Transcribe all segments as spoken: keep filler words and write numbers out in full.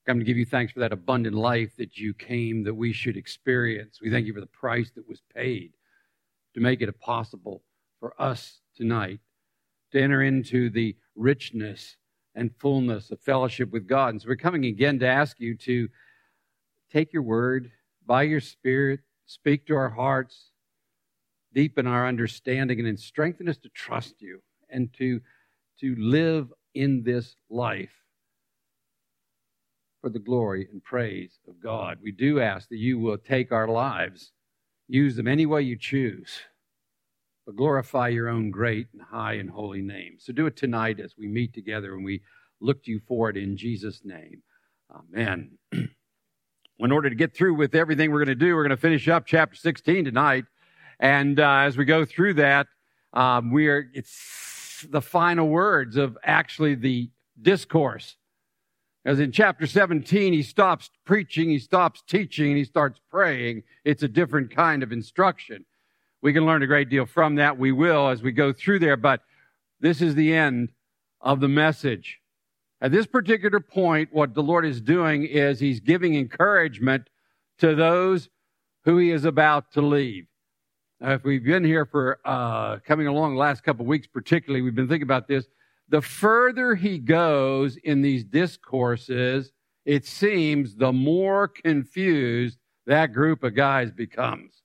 Come to give you thanks for that abundant life that you came that we should experience. We thank you for the price that was paid to make it possible for us tonight to enter into the richness and fullness of fellowship with God. And so we're coming again to ask you to take your word by your Spirit, speak to our hearts, deepen our understanding, and then strengthen us to trust you and to, to live in this life for the glory and praise of God. We do ask that you will take our lives, use them any way you choose, but glorify your own great and high and holy name. So do it tonight as we meet together and we look to you for it in Jesus' name. Amen. In order to get through with everything we're going to do, we're going to finish up chapter sixteen tonight. And uh, as we go through that, um, we are it's the final words of actually the discourse. As in chapter seventeen, he stops preaching, he stops teaching, and he starts praying. It's a different kind of instruction. We can learn a great deal from that. We will as we go through there, but this is the end of the message. At this particular point, what the Lord is doing is he's giving encouragement to those who he is about to leave. Now, if we've been here for uh, coming along the last couple of weeks particularly, we've been thinking about this. The further he goes in these discourses, it seems the more confused that group of guys becomes.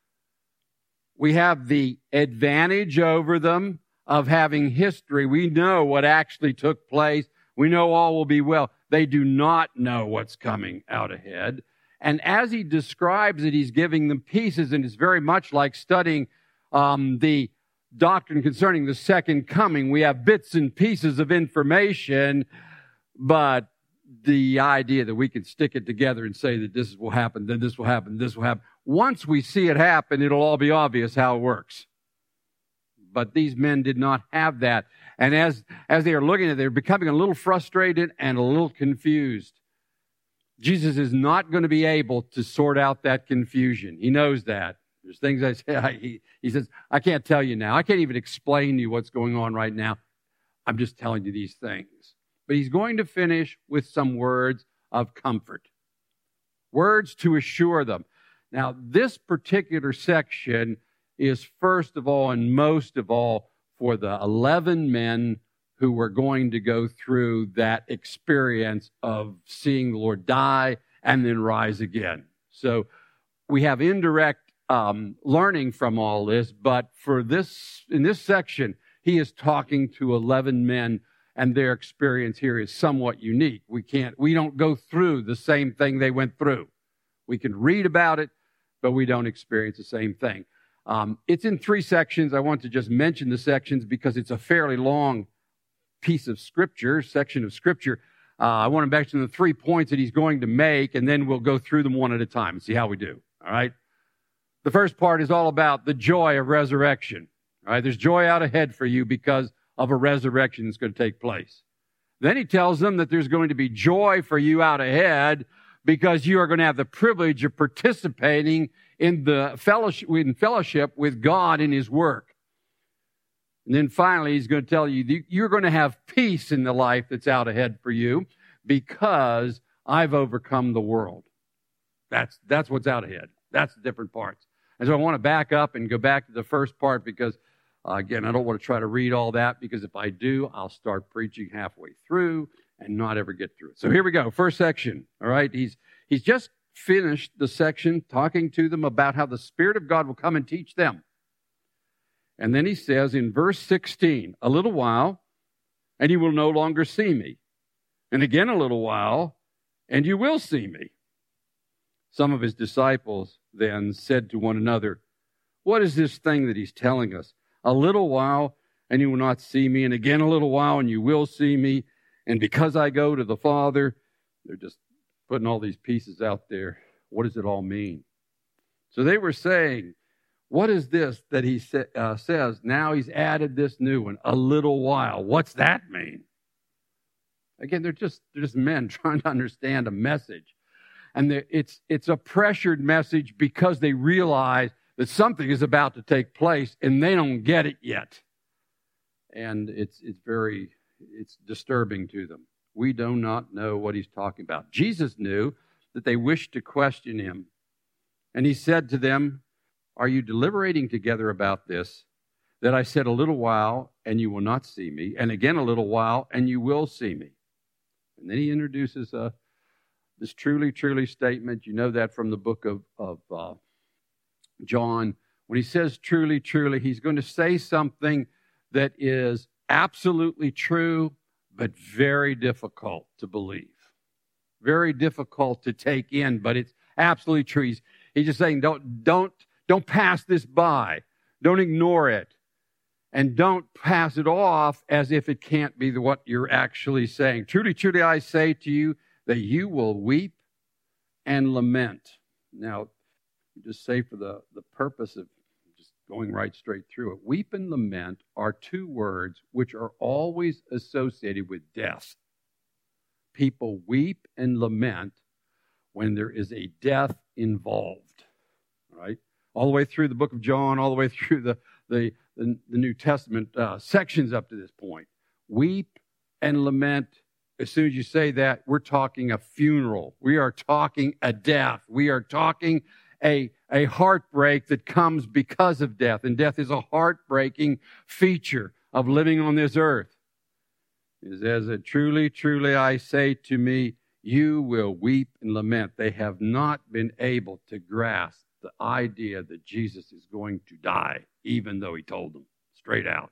We have the advantage over them of having history. We know what actually took place. We know all will be well. They do not know what's coming out ahead. And as he describes it, he's giving them pieces, and it's very much like studying um, the doctrine concerning the second coming. We have bits and pieces of information, but the idea that we can stick it together and say that this will happen, then this will happen, this will happen. Once we see it happen, it'll all be obvious how it works. But these men did not have that. And as, as they are looking at it, they're becoming a little frustrated and a little confused. Jesus is not going to be able to sort out that confusion. He knows that. There's things I say, I, he, he says, I can't tell you now. I can't even explain to you what's going on right now. I'm just telling you these things. But he's going to finish with some words of comfort. Words to assure them. Now, this particular section is first of all and most of all for the eleven men who were going to go through that experience of seeing the Lord die and then rise again. So we have indirect Um, learning from all this, but for this, in this section, he is talking to eleven men, and their experience here is somewhat unique. We can't, we don't go through the same thing they went through. We can read about it, but we don't experience the same thing. Um, it's in three sections. I want to just mention the sections because it's a fairly long piece of scripture, section of scripture. Uh, I want to mention the three points that he's going to make, and then we'll go through them one at a time and see how we do. All right? The first part is all about the joy of resurrection. All right, there's joy out ahead for you because of a resurrection that's going to take place. Then he tells them that there's going to be joy for you out ahead because you are going to have the privilege of participating in the fellowship, in fellowship with God in his work. And then finally, he's going to tell you you're going to have peace in the life that's out ahead for you because I've overcome the world. That's, that's what's out ahead. That's the different parts. And so I want to back up and go back to the first part because, uh, again, I don't want to try to read all that because if I do, I'll start preaching halfway through and not ever get through it. So here we go. First section. All right. He's, he's just finished the section talking to them about how the Spirit of God will come and teach them. And then he says in verse sixteen, a little while, and you will no longer see me. And again a little while, and you will see me. Some of his disciples then said to one another, what is this thing that he's telling us? A little while, and you will not see me, and again a little while, and you will see me. And because I go to the Father, they're just putting all these pieces out there. What does it all mean? So they were saying, what is this that he sa- uh, says? Now he's added this new one, a little while. What's that mean? Again, they're just, they're just men trying to understand a message. And it's it's a pressured message because they realize that something is about to take place and they don't get it yet. And it's it's very, it's disturbing to them. We do not know what he's talking about. Jesus knew that they wished to question him. And he said to them, are you deliberating together about this, that I said a little while and you will not see me, and again a little while and you will see me? And then he introduces uh, this truly, truly statement. You know that from the book of, of uh, John. When he says truly, truly, he's going to say something that is absolutely true, but very difficult to believe. Very difficult to take in, but it's absolutely true. He's, he's just saying, don't, don't, don't pass this by. Don't ignore it. And don't pass it off as if it can't be what you're actually saying. Truly, truly, I say to you that you will weep and lament. Now, just say for the, the purpose of just going right straight through it, weep and lament are two words which are always associated with death. People weep and lament when there is a death involved. All right? All the way through the book of John, all the way through the, the, the, the New Testament uh, sections up to this point. Weep and lament. As soon as you say that, we're talking a funeral. We are talking a death. We are talking a, a heartbreak that comes because of death. And death is a heartbreaking feature of living on this earth. It says, truly, truly, I say to me, you will weep and lament. They have not been able to grasp the idea that Jesus is going to die, even though he told them straight out.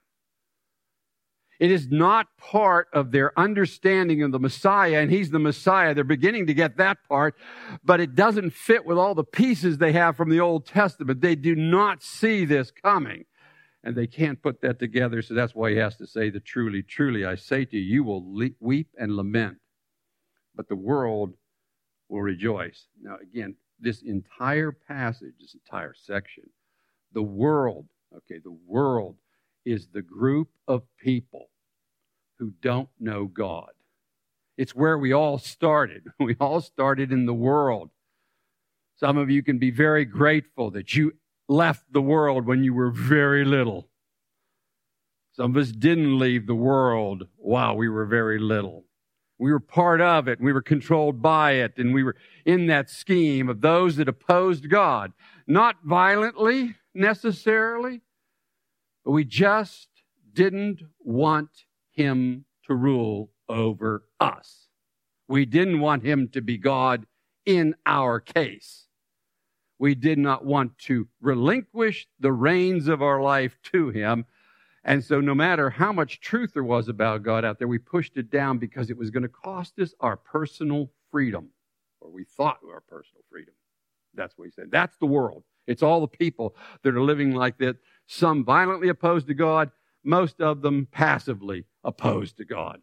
It is not part of their understanding of the Messiah, and he's the Messiah. They're beginning to get that part, but it doesn't fit with all the pieces they have from the Old Testament. They do not see this coming, and they can't put that together, so that's why he has to say the truly, truly, I say to you, you will le- weep and lament, but the world will rejoice. Now, again, this entire passage, this entire section, the world, okay, the world is the group of people who don't know God. It's where we all started. We all started in the world. Some of you can be very grateful that you left the world when you were very little. Some of us didn't leave the world while we were very little. We were part of it, and we were controlled by it, and we were in that scheme of those that opposed God. Not violently, necessarily, but we just didn't want him to rule over us. We didn't want him to be God in our case. We did not want to relinquish the reins of our life to him. And so no matter how much truth there was about God out there, we pushed it down because it was going to cost us our personal freedom, or we thought our personal freedom. That's what he said. That's the world. It's all the people that are living like that. Some violently opposed to God, most of them passively opposed to God.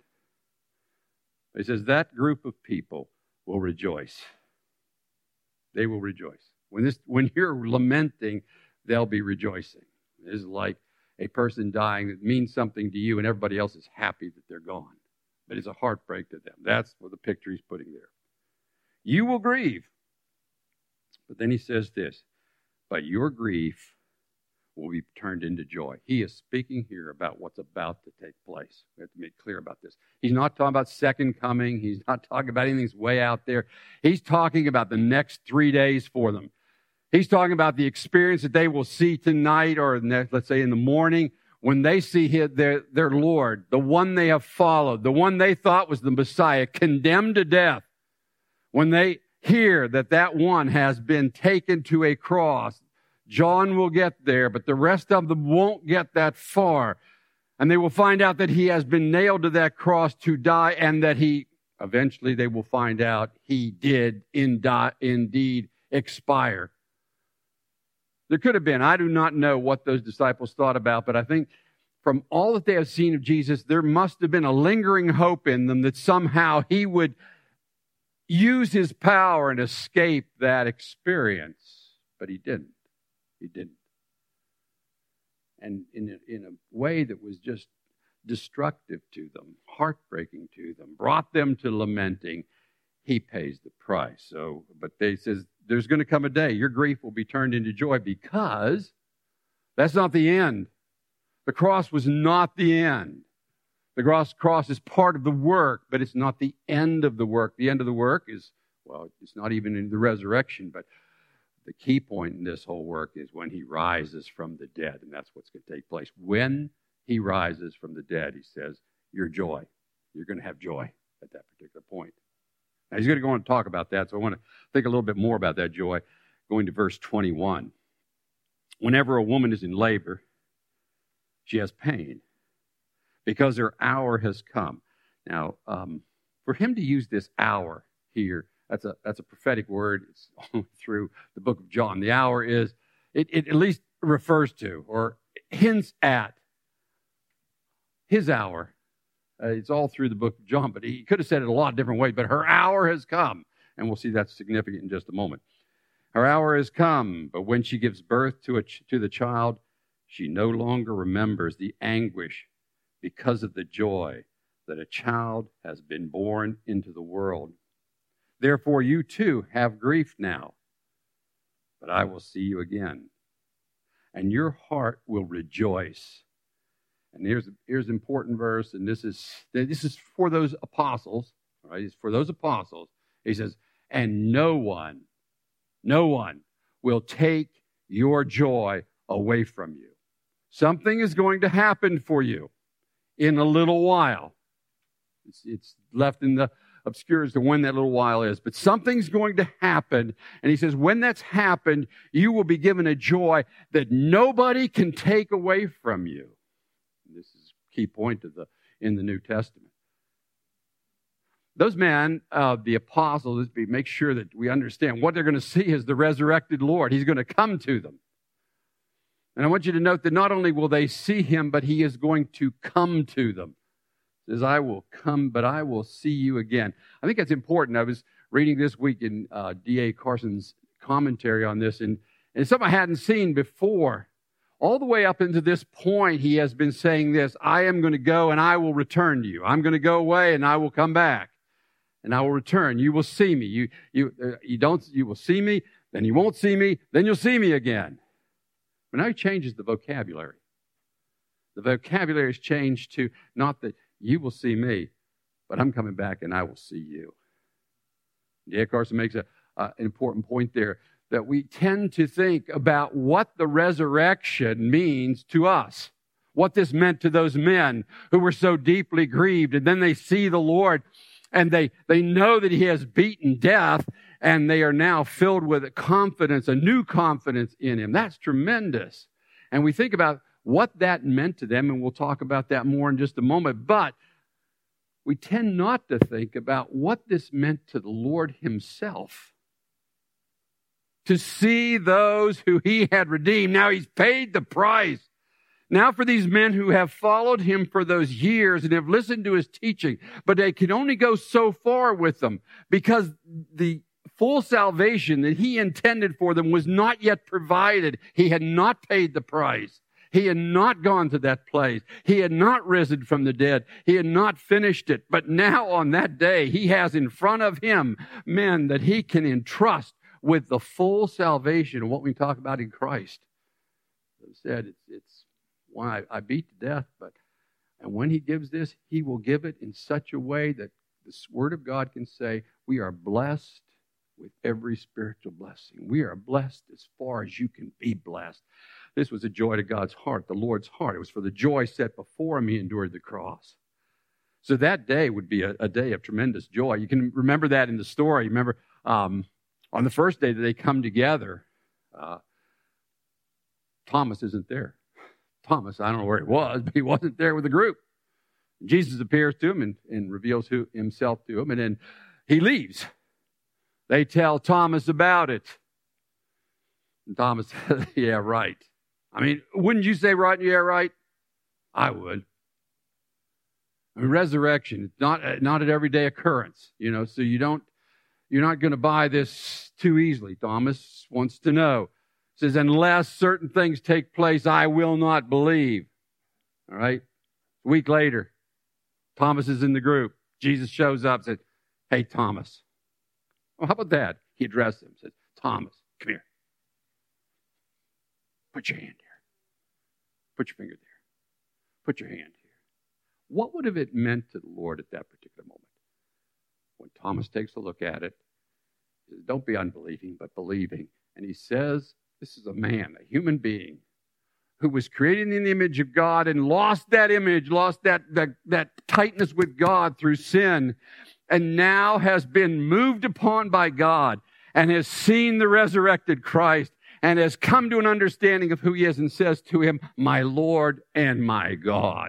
He says that group of people will rejoice. They will rejoice. When this, when you're lamenting, they'll be rejoicing. It is like a person dying that means something to you and everybody else is happy that they're gone. But it's a heartbreak to them. That's what the picture he's putting there. You will grieve. But then he says this, but your grief will be turned into joy. He is speaking here about what's about to take place. We have to make clear about this. He's not talking about second coming. He's not talking about anything that's way out there. He's talking about the next three days for them. He's talking about the experience that they will see tonight, or let's say in the morning, when they see their, their Lord, the one they have followed, the one they thought was the Messiah, condemned to death. When they hear that that one has been taken to a cross, John will get there, but the rest of them won't get that far. And they will find out that he has been nailed to that cross to die, and that he, eventually they will find out he did indeed expire. There could have been, I do not know what those disciples thought about, but I think from all that they have seen of Jesus, there must have been a lingering hope in them that somehow he would use his power and escape that experience. But he didn't. He didn't. And in a, in a way that was just destructive to them, heartbreaking to them, brought them to lamenting, he pays the price. So, but they says, there's going to come a day your grief will be turned into joy, because that's not the end. The cross was not the end. The cross, cross is part of the work, but it's not the end of the work. The end of the work is, well, it's not even in the resurrection, but the key point in this whole work is when he rises from the dead, and that's what's going to take place. When he rises from the dead, he says, your joy. You're going to have joy at that particular point. Now, he's going to go on and talk about that, so I want to think a little bit more about that joy, going to verse twenty-one. Whenever a woman is in labor, she has pain because her hour has come. Now, um, for him to use this hour here, that's a that's a prophetic word. It's all through the book of John. The hour is, it, it at least refers to or hints at his hour. Uh, it's all through the book of John, but he could have said it a lot of different ways. But her hour has come, and we'll see that's significant in just a moment. Her hour has come, but when she gives birth to a ch- to the child, she no longer remembers the anguish because of the joy that a child has been born into the world. Therefore, you too have grief now, but I will see you again, and your heart will rejoice. And here's here's an important verse, and this is this is for those apostles, all right? It's for those apostles. He says, and no one, no one will take your joy away from you. Something is going to happen for you in a little while. It's, it's left in the obscure as to when that little while is, but something's going to happen. And he says, when that's happened, you will be given a joy that nobody can take away from you. This is a key point of the in the New Testament. Those men, uh, the apostles, make sure that we understand what they're going to see is the resurrected Lord. He's going to come to them. And I want you to note that not only will they see him, but he is going to come to them. He says, I will come, but I will see you again. I think that's important. I was reading this week in uh, D A Carson's commentary on this, and, and it's something I hadn't seen before. All the way up into this point, he has been saying this, I am going to go and I will return to you. I'm going to go away and I will come back. And I will return. You will see me. You, you, uh, you don't, you will see me, then you won't see me, then you'll see me again. But now he changes the vocabulary. The vocabulary is changed to not that you will see me, but I'm coming back and I will see you. D A Carson makes a, uh, an important point there, that we tend to think about what the resurrection means to us, what this meant to those men who were so deeply grieved, and then they see the Lord, and they, they know that he has beaten death, and they are now filled with confidence, a new confidence in him. That's tremendous. And we think about what that meant to them, and we'll talk about that more in just a moment. But we tend not to think about what this meant to the Lord himself. To see those who he had redeemed. Now he's paid the price. Now for these men who have followed him for those years and have listened to his teaching, but they can only go so far with them because the full salvation that he intended for them was not yet provided. He had not paid the price. He had not gone to that place. He had not risen from the dead. He had not finished it. But now on that day, he has in front of him men that he can entrust with the full salvation of what we talk about in Christ. As I said, it's, it's one I, I beat to death, but and when he gives this, he will give it in such a way that this Word of God can say, we are blessed with every spiritual blessing. We are blessed as far as you can be blessed. This was a joy to God's heart, the Lord's heart. It was for the joy set before him he endured the cross. So that day would be a, a day of tremendous joy. You can remember that in the story. Remember, um, on the first day that they come together, uh, Thomas isn't there. Thomas, I don't know where he was, but he wasn't there with the group. Jesus appears to him and, and reveals who, himself to him, and then he leaves. They tell Thomas about it. And Thomas says, yeah, right. I mean, wouldn't you say right? Yeah, right? I would. I mean, resurrection, it's not, not an everyday occurrence, you know, so you don't, you're not going to buy this too easily. Thomas wants to know. He says, unless certain things take place, I will not believe. All right? A week later, Thomas is in the group. Jesus shows up and says, hey, Thomas. Well, how about that? He addressed him, says, Thomas, come here. Put your hand here. Put your finger there. Put your hand here. What would have it meant to the Lord at that particular moment? When Thomas takes a look at it, he says, don't be unbelieving, but believing. And he says, this is a man, a human being, who was created in the image of God and lost that image, lost that, that, that tightness with God through sin, and now has been moved upon by God and has seen the resurrected Christ and has come to an understanding of who he is and says to him, my Lord and my God.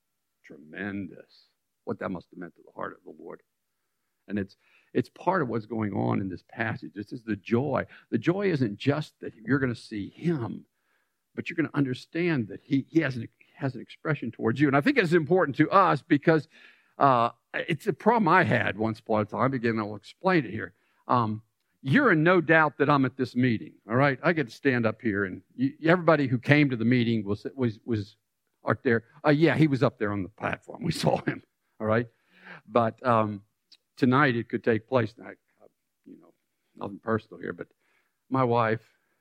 Tremendous. What that must have meant to the heart of the Lord. And it's it's part of what's going on in this passage. This is the joy. The joy isn't just that you're going to see him, but you're going to understand that he, he has, an, has an expression towards you. And I think it's important to us because uh, it's a problem I had once upon a time. Again, I'll explain it here. Um, you're in no doubt that I'm at this meeting, all right? I get to stand up here, and you, everybody who came to the meeting was was was up there. Uh, yeah, he was up there on the platform. We saw him, all right? But um, tonight it could take place. Now, you know, nothing personal here, but my wife,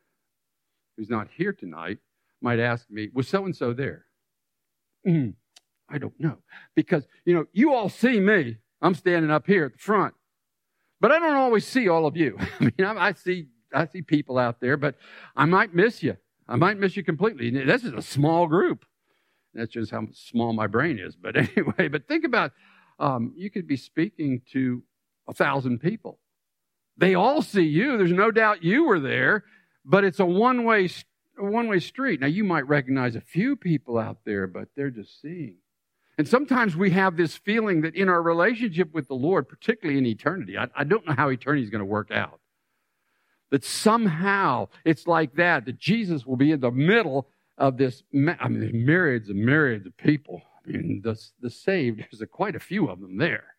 who's not here tonight, might ask me, was so-and-so there? Mm, I don't know. Because, you know, you all see me. I'm standing up here at the front. But I don't always see all of you. I mean, I, I see I see people out there, but I might miss you. I might miss you completely. This is a small group. That's just how small my brain is. But anyway, but think about, um, you could be speaking to a thousand people. They all see you. There's no doubt you were there, but it's a one-way a one-way street. Now, you might recognize a few people out there, but they're just seeing. And sometimes we have this feeling that in our relationship with the Lord, particularly in eternity, I, I don't know how eternity is going to work out, that somehow it's like that, that Jesus will be in the middle of this, I mean, there's myriads and myriads of people. I mean, the, the saved, there's a, quite a few of them there.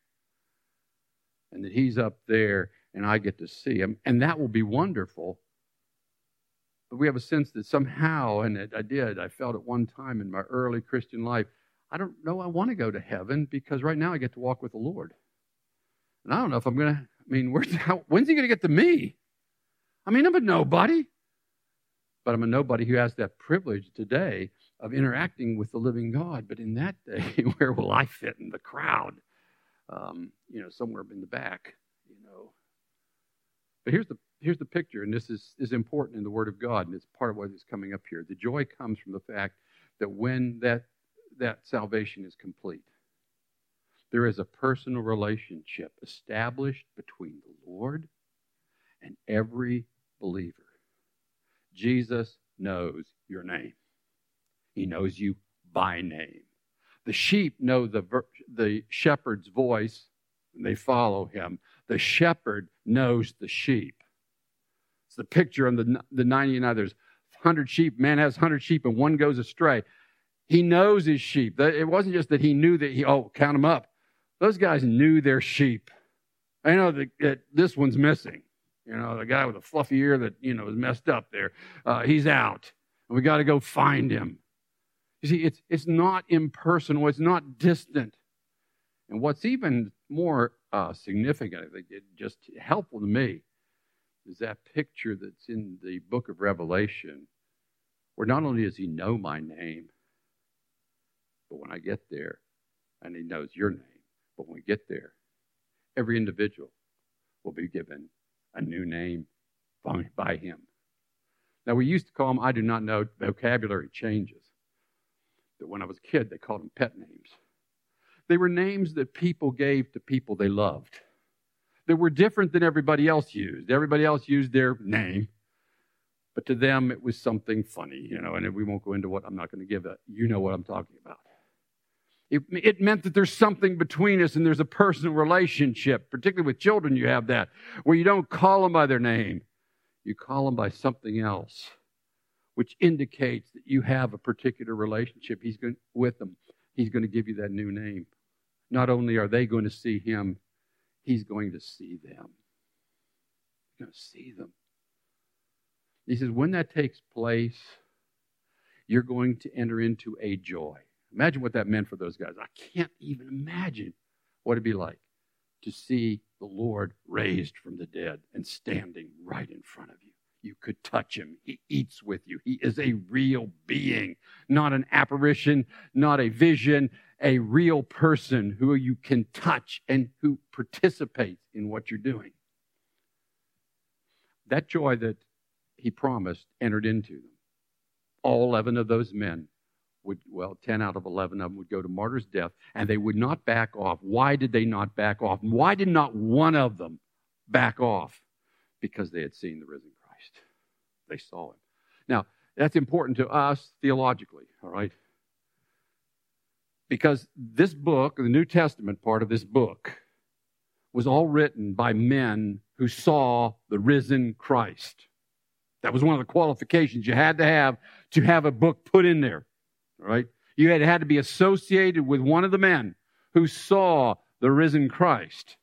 And that he's up there and I get to see him. And that will be wonderful. But we have a sense that somehow, and it, I did, I felt at one time in my early Christian life, I don't know I want to go to heaven because right now I get to walk with the Lord. And I don't know if I'm going to, I mean, where's, how, when's he going to get to me? I mean, I'm a nobody. But I'm a nobody who has that privilege today of interacting with the living God. But in that day, where will I fit in the crowd? Um, you know, somewhere in the back, you know. But here's the here's the picture, and this is, is important in the Word of God, and it's part of what is coming up here. The joy comes from the fact that when that that salvation is complete, there is a personal relationship established between the Lord and every believer. Jesus knows your name. He knows you by name. The sheep know the, the shepherd's voice, and they follow him. The shepherd knows the sheep. It's the picture on the, the ninety-nine. There's one hundred sheep. Man has one hundred sheep, and one goes astray. He knows his sheep. It wasn't just that he knew that he, oh, count them up. Those guys knew their sheep. I know that, that this one's missing. You know, the guy with a fluffy ear that, you know, is messed up there. Uh, he's out. And we got to go find him. You see, it's it's not impersonal. It's not distant. And what's even more uh, significant, I think, it just helpful to me, is that picture that's in the book of Revelation, where not only does he know my name, but when I get there, and he knows your name, but when we get there, every individual will be given a new name by him. Now, we used to call them, I do not know, vocabulary changes. But when I was a kid, they called them pet names. They were names that people gave to people they loved. They were different than everybody else used. Everybody else used their name, but to them it was something funny, you know, and we won't go into what I'm not going to give it. You know what I'm talking about. It, it meant that there's something between us and there's a personal relationship. Particularly with children, you have that, where you don't call them by their name. You call them by something else, which indicates that you have a particular relationship He's going, with them. He's going to give you that new name. Not only are they going to see Him, He's going to see them. He's going to see them. He says, when that takes place, you're going to enter into a joy. Imagine what that meant for those guys. I can't even imagine what it'd be like to see the Lord raised from the dead and standing right in front of you. You could touch Him. He eats with you. He is a real being, not an apparition, not a vision. a real person who you can touch and who participates in what you're doing. That joy that he promised entered into them. All eleven of those men would, well, ten out of eleven of them would go to martyr's death, and they would not back off. Why did they not back off? Why did not one of them back off? Because they had seen the risen Christ. They saw him. Now, that's important to us theologically, all right? Because this book, the New Testament part of this book, was all written by men who saw the risen Christ. That was one of the qualifications you had to have to have a book put in there. All right? You had, had to be associated with one of the men who saw the risen Christ.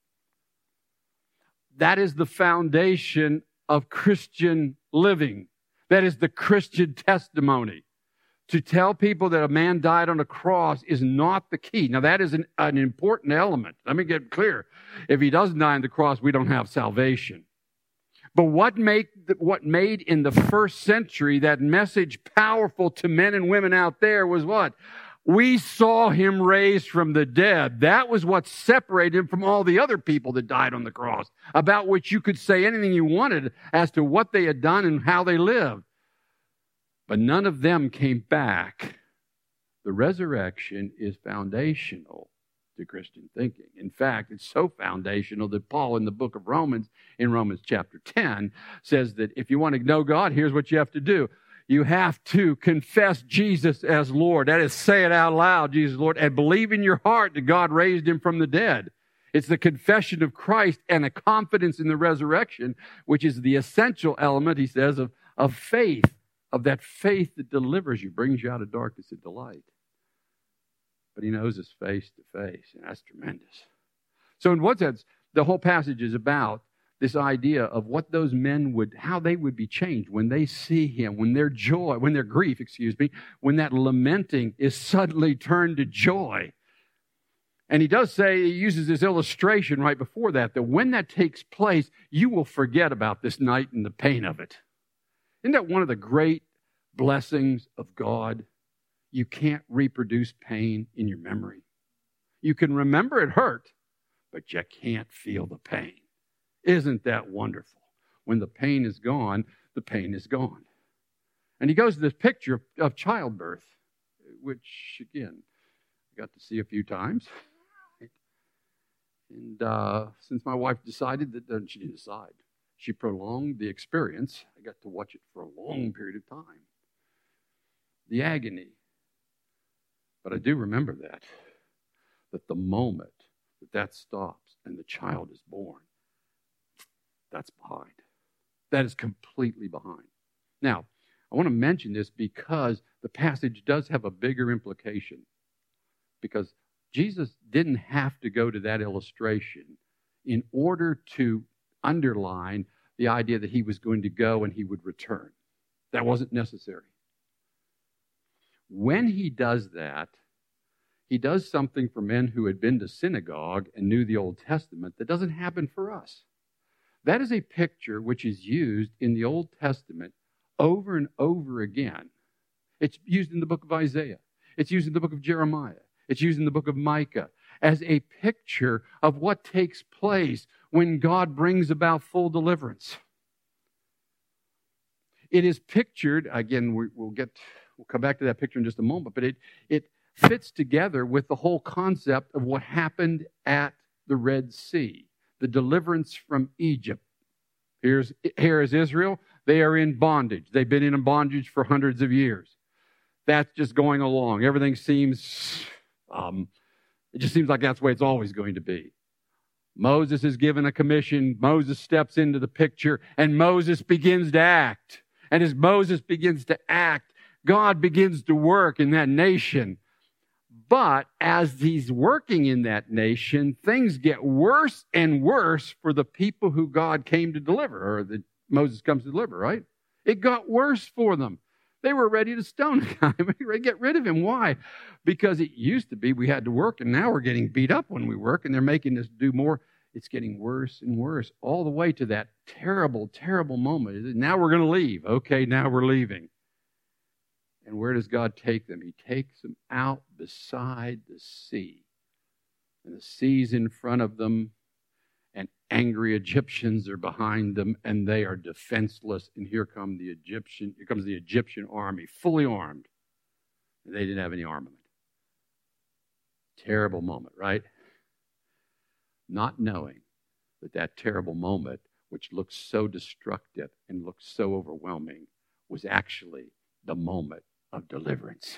That is the foundation of Christian living. That is the Christian testimony. To tell people that a man died on a cross is not the key. Now, that is an, an important element. Let me get clear. If he doesn't die on the cross, we don't have salvation. But what made, what made in the first century that message powerful to men and women out there was what? We saw him raised from the dead. That was what separated him from all the other people that died on the cross, about which you could say anything you wanted as to what they had done and how they lived. But none of them came back. The resurrection is foundational to Christian thinking. In fact, it's so foundational that Paul in the book of Romans, in Romans chapter ten, says that if you want to know God, here's what you have to do. You have to confess Jesus as Lord. That is, say it out loud, Jesus Lord, and believe in your heart that God raised him from the dead. It's the confession of Christ and a confidence in the resurrection, which is the essential element, he says, of, of faith. Of that faith that delivers you, brings you out of darkness into light. But he knows us face to face, and that's tremendous. So in one sense, the whole passage is about this idea of what those men would, how they would be changed when they see him, when their joy, when their grief, excuse me, when that lamenting is suddenly turned to joy. And he does say, he uses this illustration right before that, that when that takes place, you will forget about this night and the pain of it. Isn't that one of the great blessings of God? You can't reproduce pain in your memory. You can remember it hurt, but you can't feel the pain. Isn't that wonderful? When the pain is gone, the pain is gone. And he goes to this picture of, of childbirth, which, again, I got to see a few times. And uh, since my wife decided that, uh, she didn't decide. She prolonged the experience. I got to watch it for a long period of time. The agony. But I do remember that, that the moment that that stops and the child is born, that's behind. That is completely behind. Now, I want to mention this because the passage does have a bigger implication. Because Jesus didn't have to go to that illustration in order to underline the idea that he was going to go and he would return. That wasn't necessary. When he does that, he does something for men who had been to synagogue and knew the Old Testament that doesn't happen for us. That is a picture which is used in the Old Testament over and over again. It's used in the book of Isaiah. It's used in the book of Jeremiah. It's used in the book of Micah as a picture of what takes place when God brings about full deliverance. It is pictured, again, we, we'll get, we'll come back to that picture in just a moment, but it, it fits together with the whole concept of what happened at the Red Sea, the deliverance from Egypt. Here's, here is Israel. They are in bondage. They've been in bondage for hundreds of years. That's just going along. Everything seems, um, it just seems like that's the way it's always going to be. Moses is given a commission. Moses steps into the picture, and Moses begins to act. And as Moses begins to act, God begins to work in that nation. But as he's working in that nation, things get worse and worse for the people who God came to deliver, or that Moses comes to deliver, right? It got worse for them. They were ready to stone the guy, ready to get rid of him. Why? Because it used to be we had to work, and now we're getting beat up when we work, and they're making us do more. It's getting worse and worse, all the way to that terrible, terrible moment. Now we're going to leave. Okay, now we're leaving. And where does God take them? He takes them out beside the sea. And the sea's in front of them, and angry Egyptians are behind them, and they are defenseless. And here come the Egyptian, here comes the Egyptian army, fully armed. And they didn't have any armament. Terrible moment, right? Not knowing that that terrible moment, which looks so destructive and looks so overwhelming, was actually the moment of deliverance.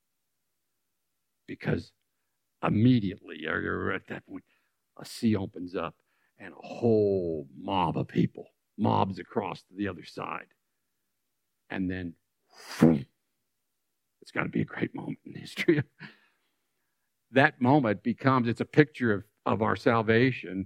Because immediately, or at that point, a sea opens up and a whole mob of people mobs across to the other side. And then, whew, it's got to be a great moment in history. That moment becomes, it's a picture of, of our salvation.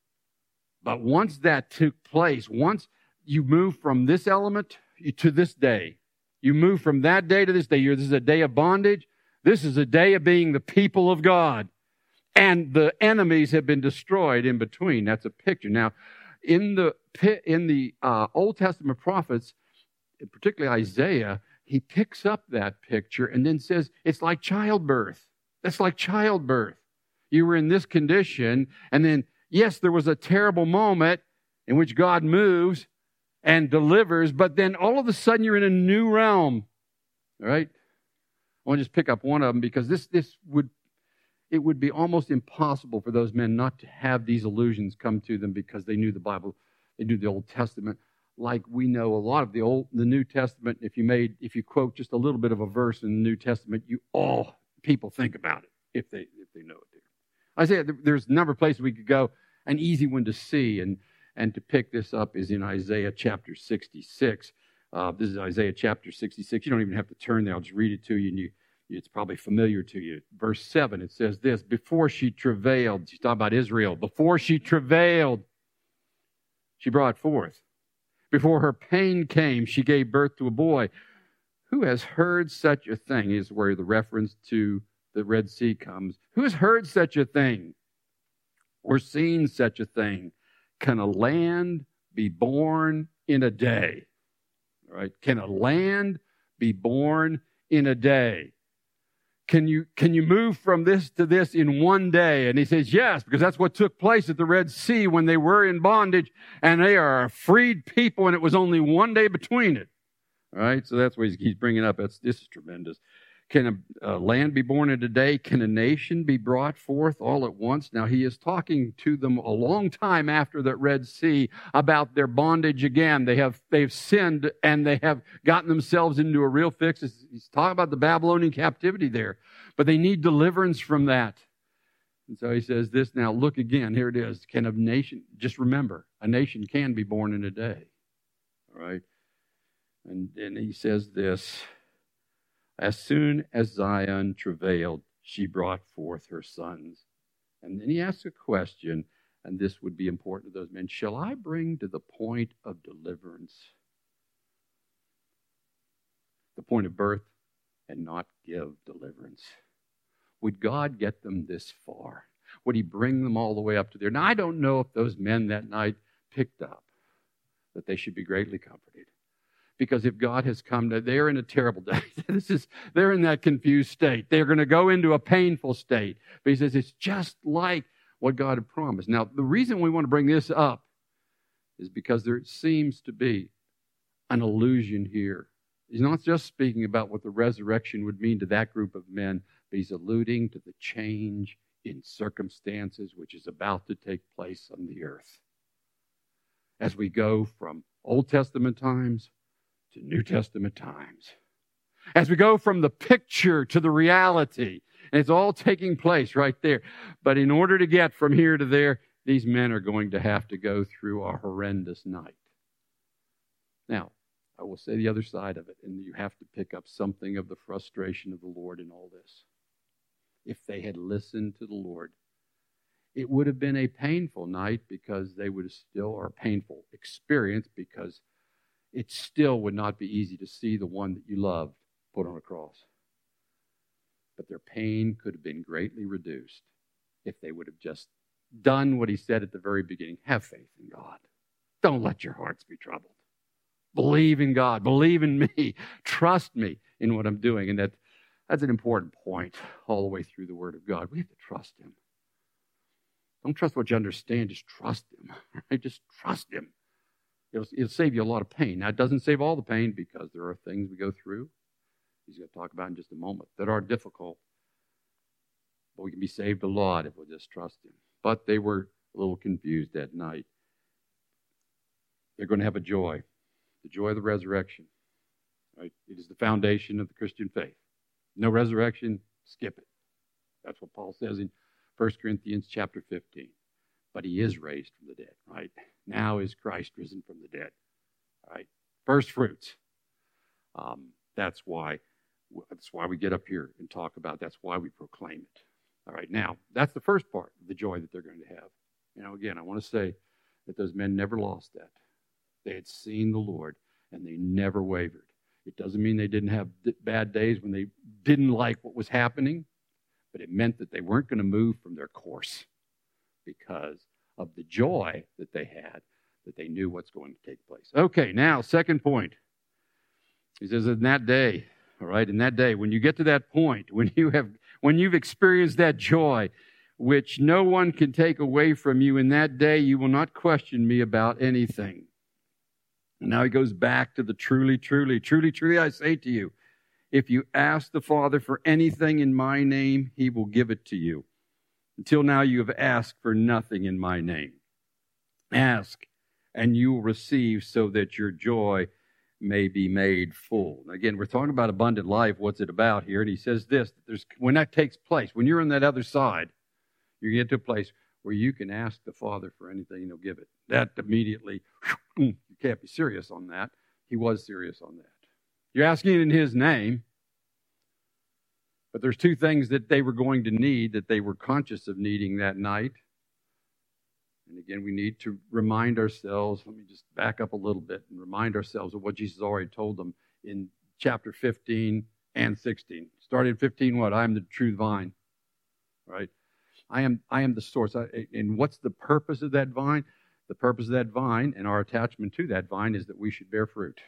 But once that took place, once you move from this element to this day, you move from that day to this day. This is a day of bondage. This is a day of being the people of God. And the enemies have been destroyed in between. That's a picture. Now, in the in the uh, Old Testament prophets, particularly Isaiah, he picks up that picture and then says, it's like childbirth. That's like childbirth. You were in this condition, and then, yes, there was a terrible moment in which God moves and delivers, but then all of a sudden you're in a new realm. All right? I want to just pick up one of them because this this would it would be almost impossible for those men not to have these illusions come to them because they knew the Bible, they knew the Old Testament, like we know a lot of the Old, the New Testament. If you made, if you quote just a little bit of a verse in the New Testament, you all people think about it if they if they know it. Isaiah, there's a number of places we could go. An easy one to see and and to pick this up is in Isaiah chapter sixty-six. Uh, this is Isaiah chapter sixty-six. You don't even have to turn there. I'll just read it to you, and you, it's probably familiar to you. Verse seven, it says this, before she travailed, she's talking about Israel, before she travailed, she brought forth. Before her pain came, she gave birth to a boy. Who has heard such a thing? Is where the reference to the Red Sea comes. Who has heard such a thing or seen such a thing? Can a land be born in a day? All right? Can a land be born in a day? Can you, can you move from this to this in one day? And he says, yes, because that's what took place at the Red Sea when they were in bondage, and they are a freed people, and it was only one day between it. All right? So that's what he's, he's bringing up. That's, this is tremendous. Can a, a land be born in a day? Can a nation be brought forth all at once? Now, he is talking to them a long time after that Red Sea about their bondage again. They have, they've sinned and they have gotten themselves into a real fix. He's talking about the Babylonian captivity there, but they need deliverance from that. And so he says this, now look again, here it is. Can a nation, just remember, a nation can be born in a day. All right? And, and he says this, as soon as Zion travailed, she brought forth her sons. And then he asks a question, and this would be important to those men. Shall I bring to the point of deliverance, the point of birth, and not give deliverance? Would God get them this far? Would he bring them all the way up to there? Now, I don't know if those men that night picked up that they should be greatly comforted. Because if God has come, to, they're in a terrible day. This is, they're in that confused state. They're going to go into a painful state. But he says it's just like what God had promised. Now, the reason we want to bring this up is because there seems to be an allusion here. He's not just speaking about what the resurrection would mean to that group of men, but he's alluding to the change in circumstances which is about to take place on the earth. As we go from Old Testament times to New Testament times. As we go from the picture to the reality, and it's all taking place right there. But in order to get from here to there, these men are going to have to go through a horrendous night. Now, I will say the other side of it, and you have to pick up something of the frustration of the Lord in all this. If they had listened to the Lord, it would have been a painful night because they would have still, or a painful experience because it still would not be easy to see the one that you loved put on a cross. But their pain could have been greatly reduced if they would have just done what he said at the very beginning. Have faith in God. Don't let your hearts be troubled. Believe in God. Believe in me. Trust me. in what I'm doing. And that that's an important point all the way through the Word of God. We have to trust Him. Don't trust what you understand. Just trust Him. Right? Just trust Him. It'll, it'll save you a lot of pain. Now, it doesn't save all the pain because there are things we go through, He's going to talk about in just a moment, that are difficult. But we can be saved a lot if we'll just trust Him. But they were a little confused that night. They're going to have a joy, the joy of the resurrection. Right? It is the foundation of the Christian faith. No resurrection, skip it. That's what Paul says in First Corinthians chapter fifteen. But He is raised from the dead, right? Now is Christ risen from the dead, right? First fruits. Um, that's why, that's why we get up here and talk about. That's why we proclaim it. All right, now that's the first part of the joy that they're going to have. You know, again, I want to say that those men never lost that. They had seen the Lord and they never wavered. It doesn't mean they didn't have bad days when they didn't like what was happening, but it meant that they weren't going to move from their course because of the joy that they had, that they knew what's going to take place. Okay, now, second point. He says, in that day, all right, in that day, when you get to that point, when you have, when you've experienced that joy, which no one can take away from you, in that day you will not question me about anything. And now he goes back to the truly, truly, truly, truly, I say to you, if you ask the Father for anything in my name, He will give it to you. Until now you have asked for nothing in my name. Ask, and you will receive so that your joy may be made full. Again, we're talking about abundant life. What's it about here? And he says this, there's, when that takes place, when you're on that other side, you get to a place where you can ask the Father for anything and He'll give it. That immediately, you can't be serious on that. He was serious on that. You're asking in His name, but there's two things that they were going to need, that they were conscious of needing that night. And again, we need to remind ourselves, let me just back up a little bit and remind ourselves of what Jesus already told them in chapter fifteen and sixteen. Started in fifteen, what? I am the true vine, right? I am, I am the source. I, and what's the purpose of that vine? The purpose of that vine and our attachment to that vine is that we should bear fruit.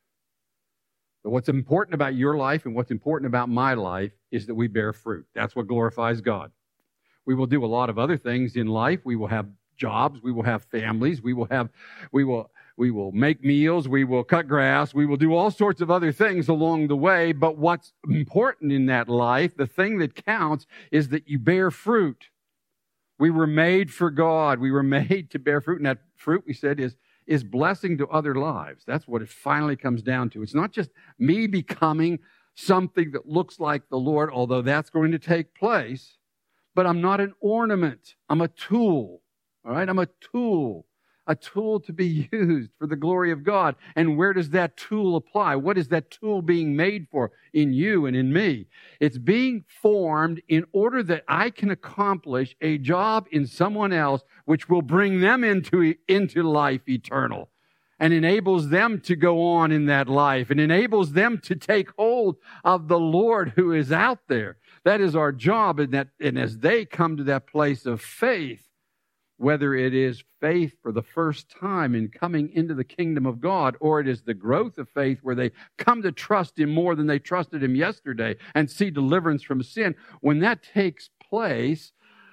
But what's important about your life and what's important about my life is that we bear fruit. That's what glorifies God. We will do a lot of other things in life. We will have jobs. We will have families. We will have, we will, we will make meals. We will cut grass. We will do all sorts of other things along the way. But what's important in that life, the thing that counts, is that you bear fruit. We were made for God. We were made to bear fruit. And that fruit, we said, is, is blessing to other lives. That's what it finally comes down to. It's not just me becoming something that looks like the Lord, although that's going to take place. But I'm not an ornament. I'm a tool. All right? I'm a tool. A tool to be used for the glory of God. And where does that tool apply? What is that tool being made for in you and in me? It's being formed in order that I can accomplish a job in someone else which will bring them into, into life eternal and enables them to go on in that life and enables them to take hold of the Lord who is out there. That is our job. And, that, and as they come to that place of faith, whether it is faith for the first time in coming into the kingdom of God, or it is the growth of faith where they come to trust Him more than they trusted Him yesterday and see deliverance from sin, when that takes place,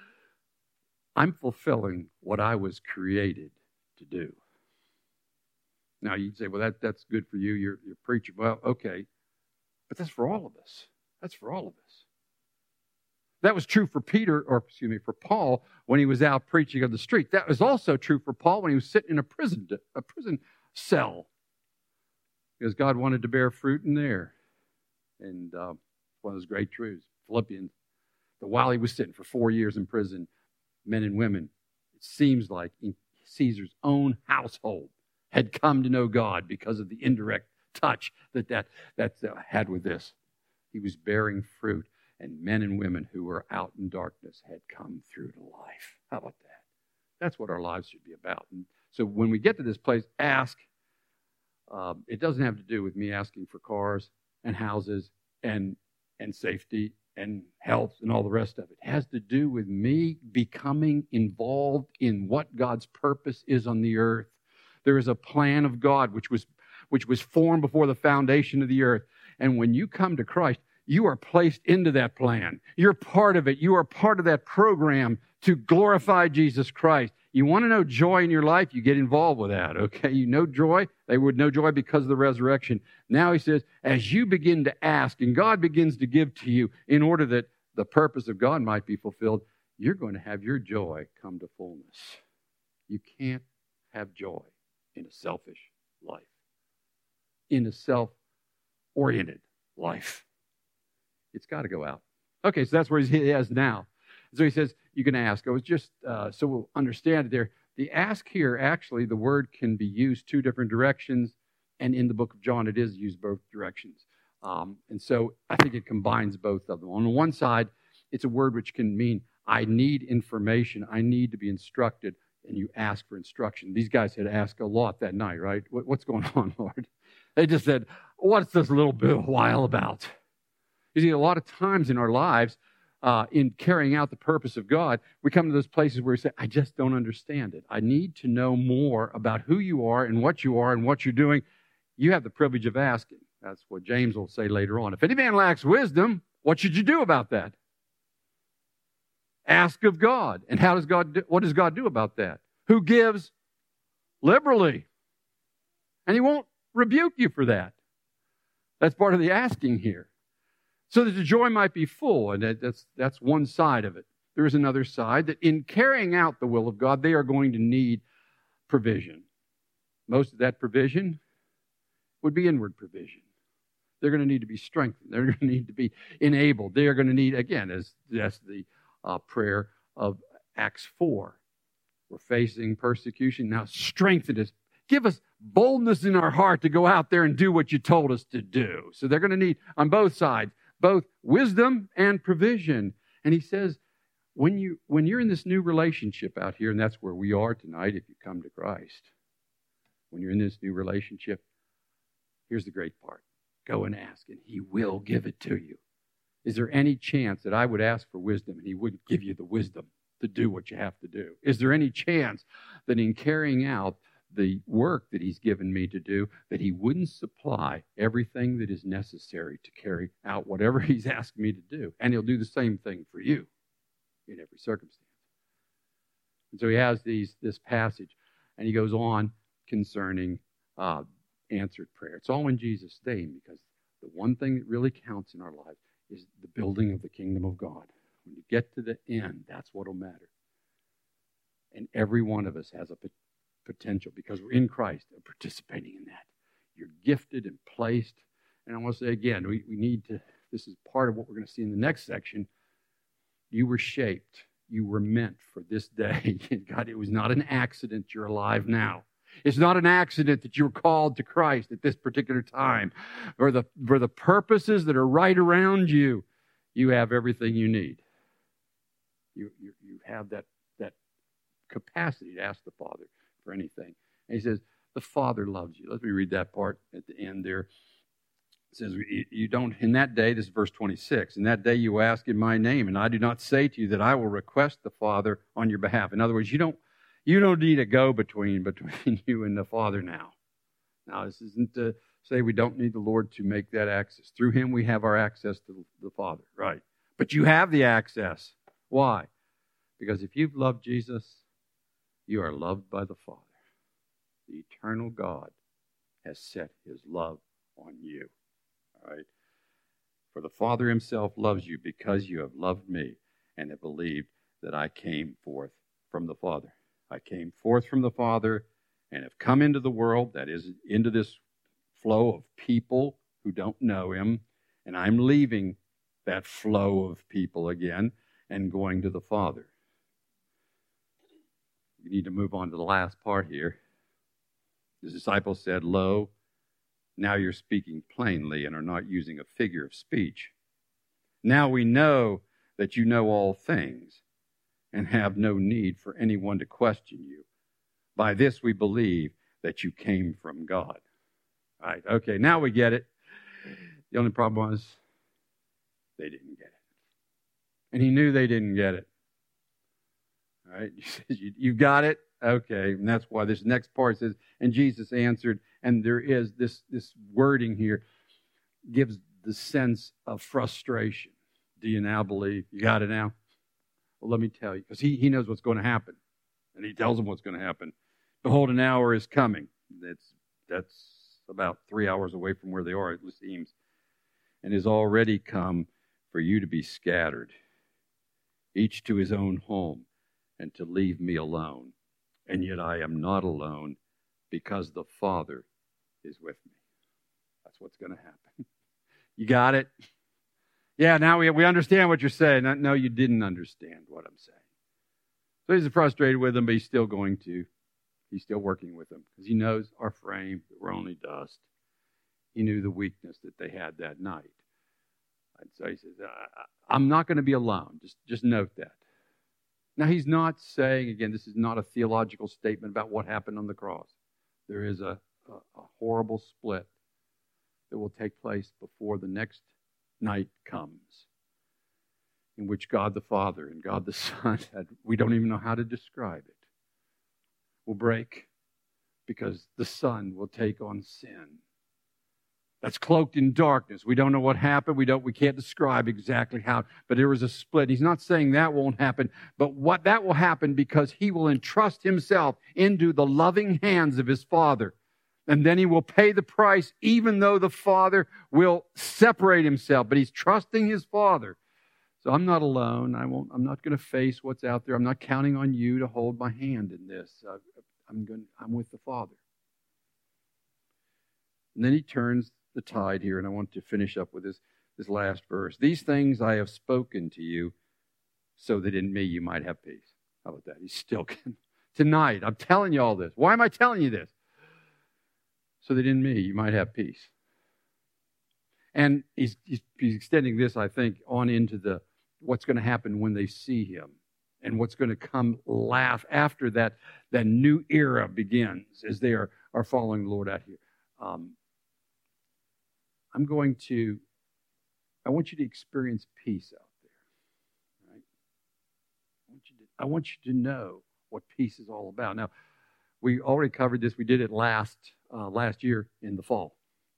I'm fulfilling what I was created to do. Now, you'd say, well, that, that's good for you. You're, you're a preacher. Well, okay. But that's for all of us. That's for all of us. That was true for Peter, or excuse me, for Paul when he was out preaching on the street. That was also true for Paul when he was sitting in a prison, a prison cell, because God wanted to bear fruit in there. And uh, one of those great truths, Philippians, that while he was sitting for four years in prison, men and women, it seems like in Caesar's own household had come to know God because of the indirect touch that that, that uh, had with this. He was bearing fruit. And men and women who were out in darkness had come through to life. How about that? That's what our lives should be about. And so when we get to this place, ask. Uh, it doesn't have to do with me asking for cars and houses and, and safety and health and all the rest of it. It has to do with me becoming involved in what God's purpose is on the earth. There is a plan of God which was, which was formed before the foundation of the earth. And when you come to Christ, you are placed into that plan. You're part of it. You are part of that program to glorify Jesus Christ. You want to know joy in your life? You get involved with that, okay? You know joy? They would know joy because of the resurrection. Now he says, as you begin to ask and God begins to give to you in order that the purpose of God might be fulfilled, you're going to have your joy come to fullness. You can't have joy in a selfish life, in a self-oriented life. It's got to go out. Okay, so that's where he is now. So he says, you can ask. I was just, uh, so we'll understand it there. The ask here, actually, the word can be used two different directions, and in the book of John, it is used both directions. Um, and so I think it combines both of them. On the one side, it's a word which can mean, I need information, I need to be instructed, and you ask for instruction. These guys had asked a lot that night, right? What, what's going on, Lord? They just said, what's this little bit of while about? You see, a lot of times in our lives, uh, in carrying out the purpose of God, we come to those places where we say, I just don't understand it. I need to know more about who you are and what you are and what you're doing. You have the privilege of asking. That's what James will say later on. If any man lacks wisdom, what should you do about that? Ask of God. And how does God do, what does God do about that? Who gives liberally. And he won't rebuke you for that. That's part of the asking here. So that the joy might be full, and that's, that's one side of it. There is another side that in carrying out the will of God, they are going to need provision. Most of that provision would be inward provision. They're going to need to be strengthened. They're going to need to be enabled. They are going to need, again, as that's the uh, prayer of Acts four. We're facing persecution. Now strengthen us. Give us boldness in our heart to go out there and do what you told us to do. So they're going to need, on both sides, both wisdom and provision. And he says, when, you, when you're in this new relationship out here, and that's where we are tonight if you come to Christ, when you're in this new relationship, here's the great part. Go and ask, and he will give it to you. Is there any chance that I would ask for wisdom and he wouldn't give you the wisdom to do what you have to do? Is there any chance that in carrying out the work that he's given me to do, that he wouldn't supply everything that is necessary to carry out whatever he's asked me to do? And he'll do the same thing for you in every circumstance. And so he has these this passage, and he goes on concerning uh, answered prayer. It's all in Jesus' name, because the one thing that really counts in our lives is the building of the kingdom of God. When you get to the end, that's what will matter. And every one of us has a potential, because we're in Christ and participating in that. You're gifted and placed. And I want to say again, we, we need to, this is part of what we're going to see in the next section. You were shaped. You were meant for this day. God, it was not an accident you're alive now. It's not an accident that you're called to Christ at this particular time. For the, for the purposes that are right around you, you have everything you need. You, you, you have that, that capacity to ask the Father for anything. And he says, the Father loves you. Let me read that part at the end there. It says, you don't, in that day, this is verse twenty-six, in that day you ask in my name, and I do not say to you that I will request the Father on your behalf. In other words, you don't, you don't need a go-between between you and the Father now. Now, this isn't to say we don't need the Lord to make that access. Through him we have our access to the Father, right? But you have the access. Why? Because if you've loved Jesus, you are loved by the Father. The eternal God has set his love on you. All right? For the Father himself loves you because you have loved me and have believed that I came forth from the Father. I came forth from the Father and have come into the world, that is, into this flow of people who don't know him, and I'm leaving that flow of people again and going to the Father. We need to move on to the last part here. The disciples said, lo, now you're speaking plainly and are not using a figure of speech. Now we know that you know all things and have no need for anyone to question you. By this we believe that you came from God. All right, okay, now we get it. The only problem was they didn't get it. And he knew they didn't get it. All right, he says, you, you got it? Okay, and that's why this next part says, and Jesus answered, and there is this, this wording here, gives the sense of frustration. Do you now believe? You got it now? Well, let me tell you, because he, he knows what's going to happen. And he tells them what's going to happen. Behold, an hour is coming. That's, that's about three hours away from where they are, it seems. And is already come for you to be scattered, each to his own home, and to leave me alone. And yet I am not alone, because the Father is with me. That's what's going to happen. You got it? Yeah, now we, we understand what you're saying. No, you didn't understand what I'm saying. So he's frustrated with them, but he's still going to. He's still working with them because he knows our frame, that we're only dust. He knew the weakness that they had that night. And so he says, I'm not going to be alone. Just, just note that. Now, he's not saying, again, this is not a theological statement about what happened on the cross. There is a, a, a horrible split that will take place before the next night comes, in which God the Father and God the Son, we don't even know how to describe it, will break because the Son will take on sin. That's cloaked in darkness. We don't know what happened. We don't. We can't describe exactly how, but there was a split. He's not saying that won't happen, but what that will happen because he will entrust himself into the loving hands of his Father. And then he will pay the price, even though the Father will separate himself. But he's trusting his Father. So I'm not alone. I won't. I'm not going to face what's out there. I'm not counting on you to hold my hand in this. Uh, I'm going. I'm with the Father. And then he turns the tide here, and I want to finish up with this this last verse. These things I have spoken to you, so that in me you might have peace. How about that? He's still tonight. I'm telling you all this. Why am I telling you this? So that in me you might have peace. And he's, he's, he's extending this, I think, on into the what's going to happen when they see him and what's going to come laugh after that, that new era begins as they are, are following the Lord out here. Um, I'm going to, I want you to experience peace out there. Right? I want you to, I want you to know what peace is all about. Now, we already covered this. We did it last uh, last year in the fall.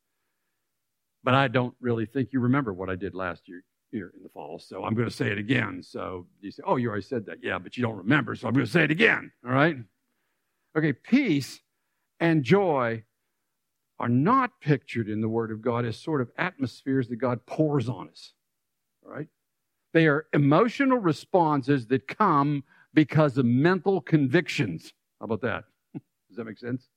But I don't really think you remember what I did last year here in the fall. So I'm going to say it again. So you say, oh, you already said that. Yeah, but you don't remember. So I'm going to say it again. All right? Okay, peace and joy are not pictured in the Word of God as sort of atmospheres that God pours on us. All right? They are emotional responses that come because of mental convictions. How about that? Does that make sense?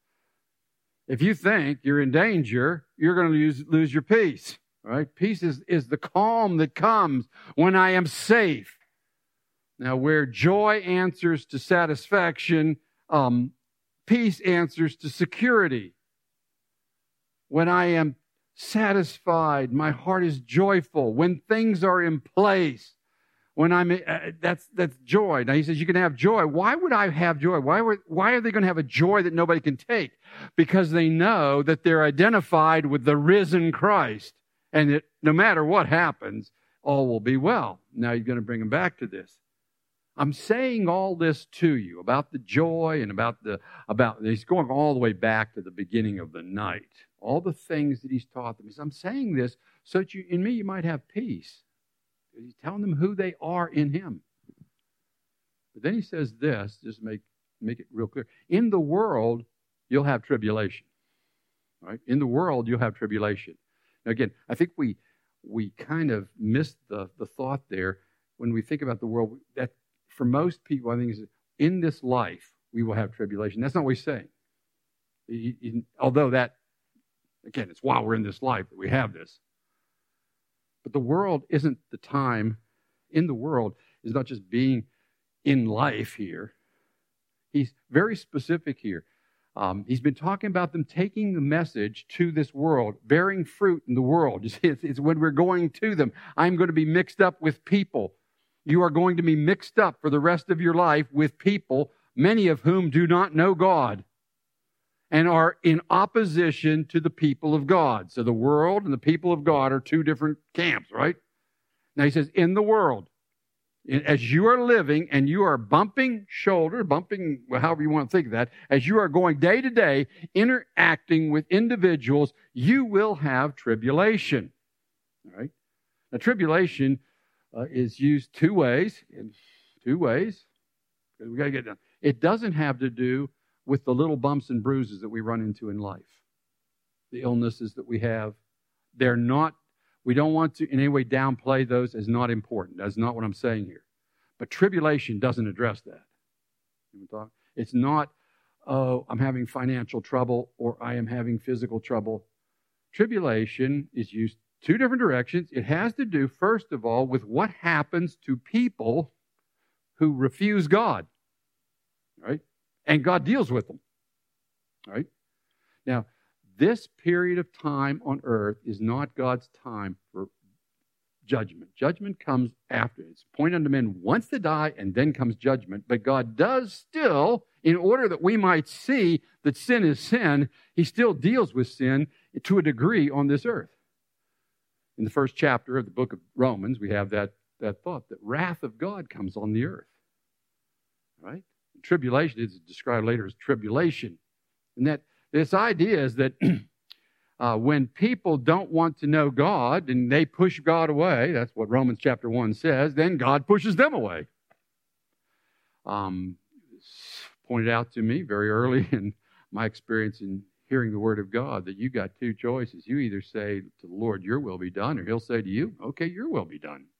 If you think you're in danger, you're going to lose, lose your peace. All right? Peace is, is the calm that comes when I am safe. Now, where joy answers to satisfaction, um, peace answers to security. When I am satisfied, my heart is joyful. When things are in place, when I'm, uh, that's that's joy. Now he says you can have joy. Why would I have joy? Why were, why are they going to have a joy that nobody can take? Because they know that they're identified with the risen Christ, and that no matter what happens, all will be well. Now you're going to bring them back to this. I'm saying all this to you about the joy and about the about. He's going all the way back to the beginning of the night. All the things that he's taught them. He says, I'm saying this so that you, in me you might have peace. He's telling them who they are in him. But then he says this, just make, make it real clear. In the world, you'll have tribulation. Right? In the world, you'll have tribulation. Now again, I think we we kind of missed the, the thought there when we think about the world. That for most people, I think is in this life, we will have tribulation. That's not what he's saying. He, he, although that, again, it's while we're in this life that we have this. But the world isn't the time. In the world is not just being in life here. He's very specific here. Um, he's been talking about them taking the message to this world, bearing fruit in the world. You see, it's, it's when we're going to them. I'm going to be mixed up with people. You are going to be mixed up for the rest of your life with people, many of whom do not know God and are in opposition to the people of God. So the world and the people of God are two different camps, right? Now he says, in the world. as you are living and you are bumping shoulder, bumping, however you want to think of that, as you are going day to day, interacting with individuals, you will have tribulation. All right? Now, tribulation uh, is used two ways, in two ways. We got to get done. It doesn't have to do with the little bumps and bruises that we run into in life, the illnesses that we have. They're not, we don't want to in any way downplay those as not important. That's not what I'm saying here. But tribulation doesn't address that. It's not, oh, I'm having financial trouble or I am having physical trouble. Tribulation is used two different directions. It has to do, first of all, with what happens to people who refuse God. Right? And God deals with them. Right? Now, this period of time on earth is not God's time for judgment. Judgment comes after. It's appointed unto men once to die, and then comes judgment. But God does still, in order that we might see that sin is sin, He still deals with sin to a degree on this earth. In the first chapter of the book of Romans, we have that, that thought that wrath of God comes on the earth. Right? And tribulation is described later as tribulation. And that this idea is that uh, when people don't want to know God and they push God away, that's what Romans chapter one says, then God pushes them away. Um, it's pointed out to me very early in my experience in hearing the Word of God that you got two choices. You either say to the Lord, your will be done, or He'll say to you, okay, your will be done.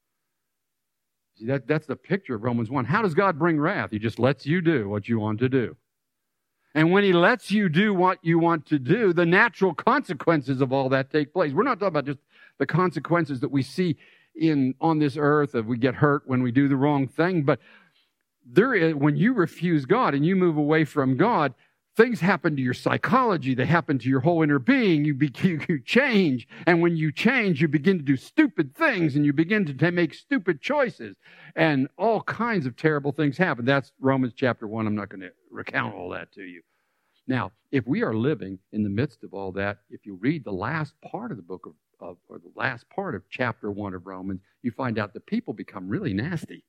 See, that, that's the picture of Romans one. How does God bring wrath? He just lets you do what you want to do. And when He lets you do what you want to do, the natural consequences of all that take place. We're not talking about just the consequences that we see in on this earth, of we get hurt when we do the wrong thing, but there is, when you refuse God and you move away from God, things happen to your psychology. They happen to your whole inner being. You, be, you change. And when you change, you begin to do stupid things and you begin to make stupid choices. And all kinds of terrible things happen. That's Romans chapter one. I'm not going to recount all that to you. Now, if we are living in the midst of all that, if you read the last part of the book of, of or the last part of chapter one of Romans, you find out that people become really nasty.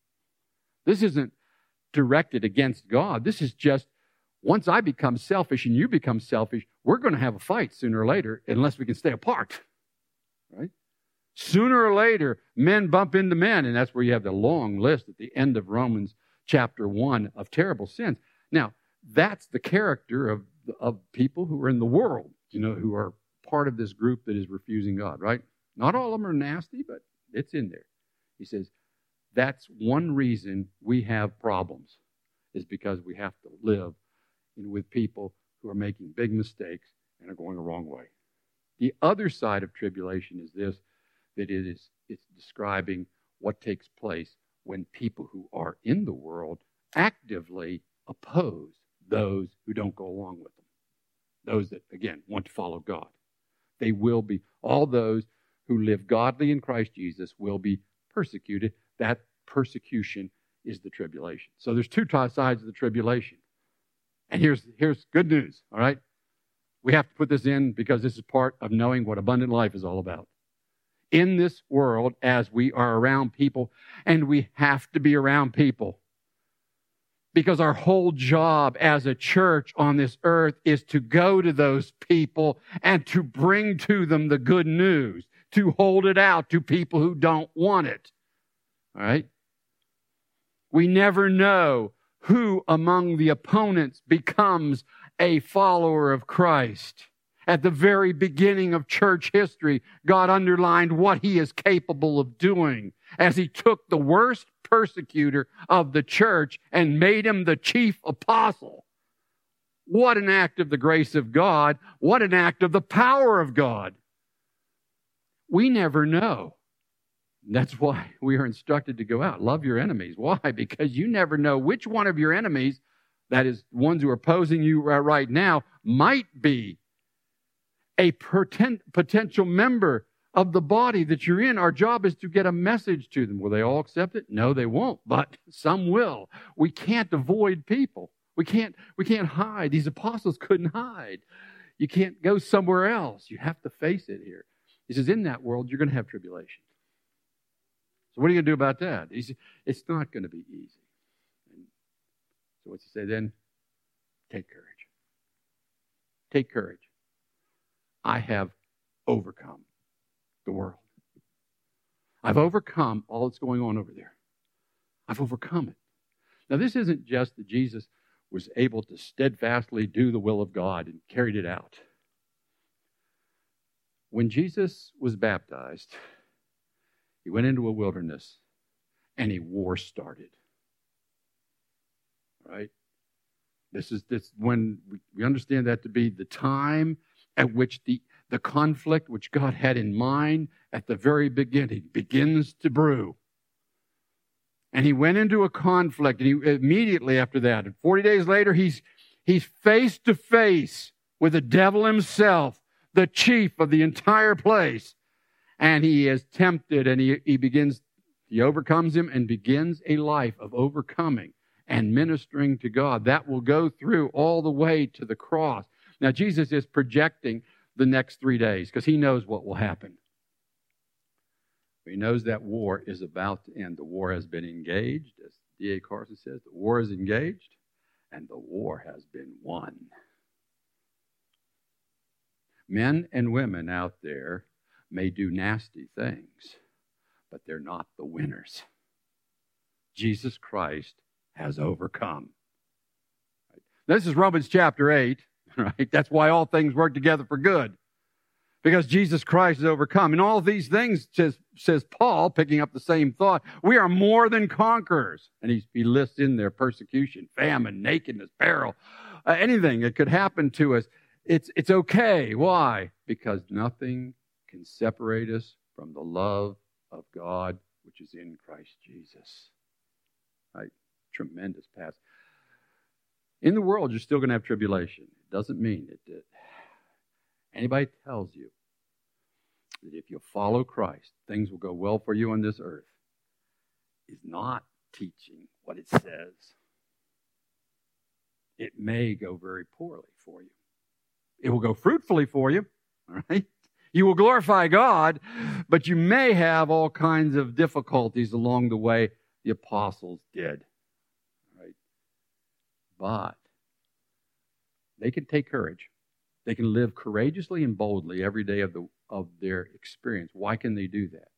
This isn't directed against God. This is just, once I become selfish and you become selfish, we're going to have a fight sooner or later unless we can stay apart. Right? Sooner or later, men bump into men, and that's where you have the long list at the end of Romans chapter one of terrible sins. Now, that's the character of, of people who are in the world, you know, who are part of this group that is refusing God, right? Not all of them are nasty, but it's in there. He says, that's one reason we have problems, is because we have to live with people who are making big mistakes and are going the wrong way. The other side of tribulation is this, that it is it's describing what takes place when people who are in the world actively oppose those who don't go along with them. Those that, again, want to follow God. They will be, all those who live godly in Christ Jesus will be persecuted. That persecution is the tribulation. So there's two sides of the tribulation. And here's, here's good news, all right? We have to put this in because this is part of knowing what abundant life is all about. In this world, as we are around people, and we have to be around people, because our whole job as a church on this earth is to go to those people and to bring to them the good news, to hold it out to people who don't want it, all right? We never know who among the opponents becomes a follower of Christ. At the very beginning of church history, God underlined what He is capable of doing as He took the worst persecutor of the church and made him the chief apostle. What an act of the grace of God. What an act of the power of God. We never know. That's why we are instructed to go out. Love your enemies. Why? Because you never know which one of your enemies, that is, ones who are opposing you right now, might be a potential member of the body that you're in. Our job is to get a message to them. Will they all accept it? No, they won't, but some will. We can't avoid people. We can't, we can't hide. These apostles couldn't hide. You can't go somewhere else. You have to face it here. He says, in that world, you're going to have tribulation. So what are you going to do about that? He said, it's not going to be easy. And so what's he say then? Take courage. Take courage. I have overcome the world. I've overcome all that's going on over there. I've overcome it. Now, this isn't just that Jesus was able to steadfastly do the will of God and carried it out. When Jesus was baptized, he went into a wilderness and a war started. Right? This is this when we understand that to be the time at which the, the conflict which God had in mind at the very beginning begins to brew. And he went into a conflict, and he immediately after that, and forty days later, he's he's face to face with the devil himself, the chief of the entire place. And he is tempted, and he, he begins, he overcomes him and begins a life of overcoming and ministering to God. That will go through all the way to the cross. Now, Jesus is projecting the next three days because he knows what will happen. He knows that war is about to end. The war has been engaged, as D A Carson says. The war is engaged, and the war has been won. Men and women out there may do nasty things, but they're not the winners. Jesus Christ has overcome. This is Romans chapter eight, right? That's why all things work together for good. Because Jesus Christ has overcome. And all these things, says, says Paul, picking up the same thought, we are more than conquerors. And he, he lists in there persecution, famine, nakedness, peril, uh, anything that could happen to us. It's, it's okay. Why? Because nothing can separate us from the love of God, which is in Christ Jesus. Right? Tremendous passage. In the world, you're still going to have tribulation. It doesn't mean that... that anybody tells you that if you follow Christ, things will go well for you on this earth, is not teaching what it says. It may go very poorly for you. It will go fruitfully for you, all right? You will glorify God, but you may have all kinds of difficulties along the way the apostles did, all right? But they can take courage. They can live courageously and boldly every day of the of their experience. Why can they do that?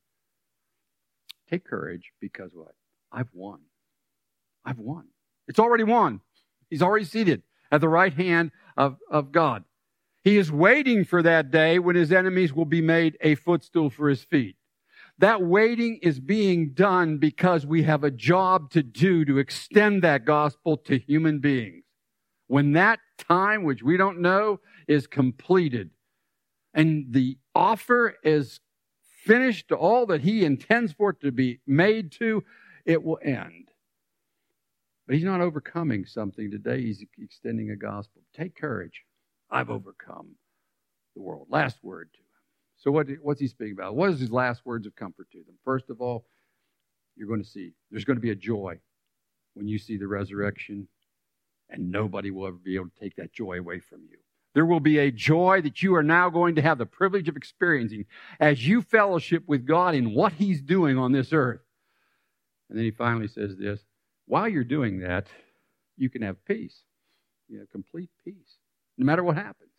Take courage because what? I've won. I've won. It's already won. He's already seated at the right hand of, of God. He is waiting for that day when his enemies will be made a footstool for his feet. That waiting is being done because we have a job to do to extend that gospel to human beings. When that time, which we don't know, is completed and the offer is finished to all that he intends for it to be made to, it will end. But he's not overcoming something today. He's extending a gospel. Take courage. I've overcome the world. Last word to him. So what, what's he speaking about? What is his last words of comfort to them? First of all, you're going to see, there's going to be a joy when you see the resurrection. And nobody will ever be able to take that joy away from you. There will be a joy that you are now going to have the privilege of experiencing as you fellowship with God in what he's doing on this earth. And then he finally says this, while you're doing that, you can have peace. You have complete peace, no matter what happens.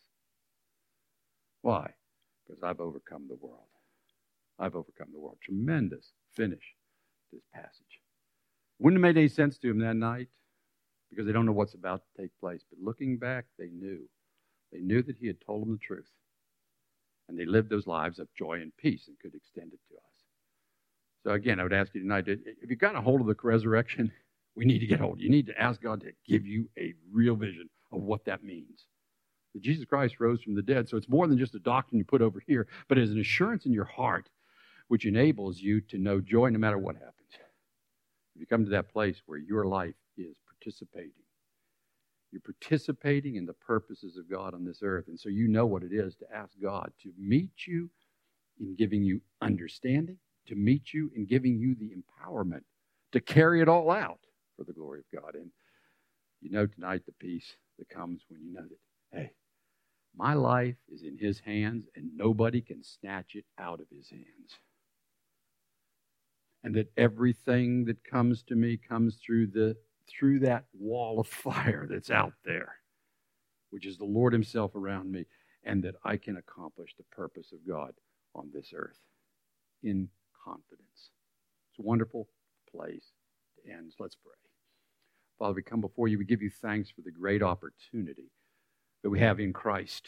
Why? Because I've overcome the world. I've overcome the world. Tremendous finish to this passage. Wouldn't have made any sense to him that night, because they don't know what's about to take place. But looking back, they knew. They knew that he had told them the truth. And they lived those lives of joy and peace and could extend it to us. So again, I would ask you tonight, if you've got a hold of the resurrection, we need to get hold. You need to ask God to give you a real vision of what that means. That Jesus Christ rose from the dead. So it's more than just a doctrine you put over here, but it's an assurance in your heart which enables you to know joy no matter what happens. If you come to that place where your life is participating. You're participating in the purposes of God on this earth. And so you know what it is to ask God to meet you in giving you understanding, to meet you in giving you the empowerment to carry it all out for the glory of God. And you know tonight the peace that comes when you know that, hey, my life is in his hands and nobody can snatch it out of his hands. and that everything that comes to me comes through the through that wall of fire that's out there, which is the Lord himself around me, and that I can accomplish the purpose of God on this earth in confidence. It's a wonderful place to end. Let's pray. Father, we come before you. We give you thanks for the great opportunity that we have in Christ.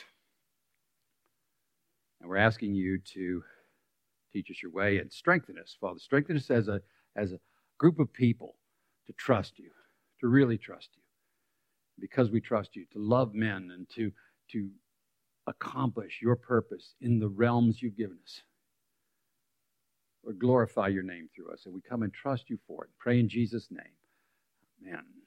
And we're asking you to teach us your way and strengthen us, Father. Strengthen us as a, as a group of people to trust you, to really trust you. Because we trust you, to love men and to, to accomplish your purpose in the realms you've given us. Lord, glorify your name through us. And we come and trust you for it. Pray in Jesus' name. Amen.